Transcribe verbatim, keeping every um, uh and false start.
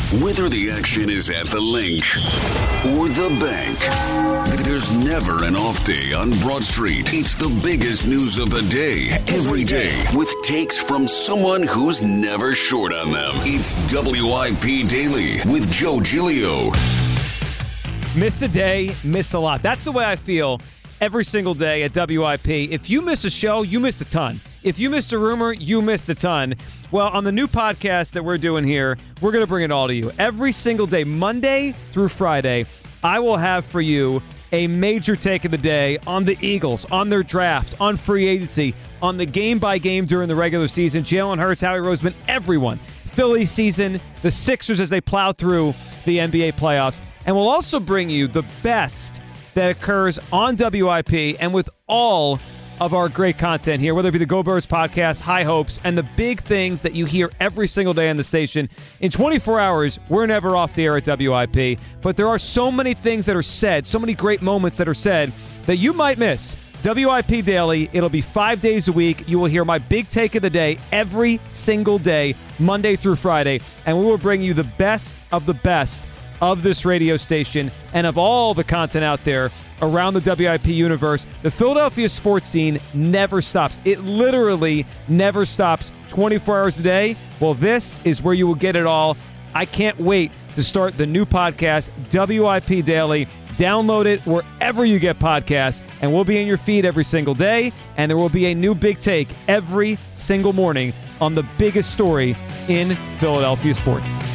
Whether the action is at the link or the bank, there's never an off day on Broad Street. It's the biggest news of the day, every day, with takes from someone who's never short on them. It's W I P Daily with Joe Giglio. Miss a day, miss a lot. That's the way I feel every single day at W I P. If you miss a show, you missed a ton. If you missed a rumor, you missed a ton. Well, on the new podcast that we're doing here, we're going to bring it all to you. Every single day, Monday through Friday, I will have for you a major take of the day on the Eagles, on their draft, on free agency, on the game-by-game during the regular season, Jalen Hurts, Howie Roseman, everyone. Philly season, the Sixers as they plow through the N B A playoffs. And we'll also bring you the best that occurs on W I P and with all of our great content here, whether it be the Go Birds podcast, High Hopes, and the big things that you hear every single day on the station. In twenty-four hours, we're never off the air at W I P, but there are so many things that are said, so many great moments that are said that you might miss. W I P Daily, it'll be five days a week. You will hear my big take of the day every single day, Monday through Friday, and we will bring you the best of the best of this radio station and of all the content out there around the W I P universe. The Philadelphia sports scene never stops. It literally never stops twenty-four hours a day. Well, this is where you will get it all. I can't wait to start the new podcast, W I P Daily. Download it wherever you get podcasts, and we'll be in your feed every single day, and there will be a new big take every single morning on the biggest story in Philadelphia sports.